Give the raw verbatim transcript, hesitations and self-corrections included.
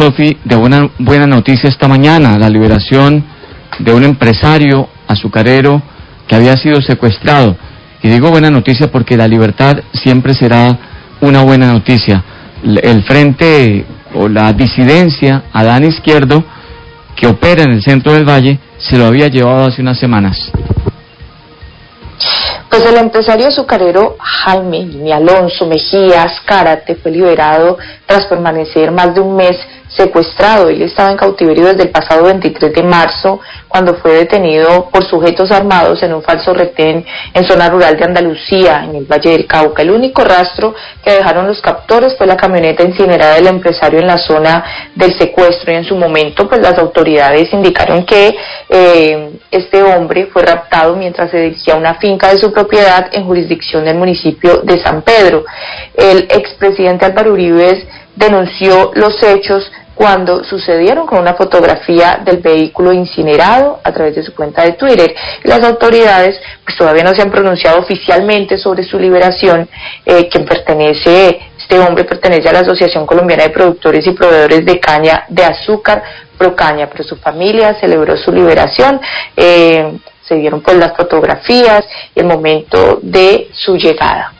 Sofi, de una buena noticia esta mañana, la liberación de un empresario azucarero que había sido secuestrado. Y digo buena noticia porque la libertad siempre será una buena noticia. El frente o la disidencia Adán Izquierdo, que opera en el centro del Valle, se lo había llevado hace unas semanas. Pues el empresario azucarero Jaime Alonso Mejía Azcárate fue liberado tras permanecer más de un mes secuestrado. Él estaba en cautiverio desde el pasado veintitrés de marzo, cuando fue detenido por sujetos armados en un falso retén en zona rural de Andalucía, en el Valle del Cauca. El único rastro que dejaron los captores fue la camioneta incinerada del empresario en la zona del secuestro, y en su momento pues las autoridades indicaron que eh, este hombre fue raptado mientras se dirigía a una finca de su propiedad en jurisdicción del municipio de San Pedro. El expresidente Álvaro Uribe denunció los hechos cuando sucedieron con una fotografía del vehículo incinerado a través de su cuenta de Twitter. Y las autoridades pues todavía no se han pronunciado oficialmente sobre su liberación. Eh, quien pertenece, este hombre pertenece a la Asociación Colombiana de Productores y Proveedores de Caña de Azúcar, Procaña, pero su familia celebró su liberación. Eh, se vieron pues las fotografías y el momento de su llegada.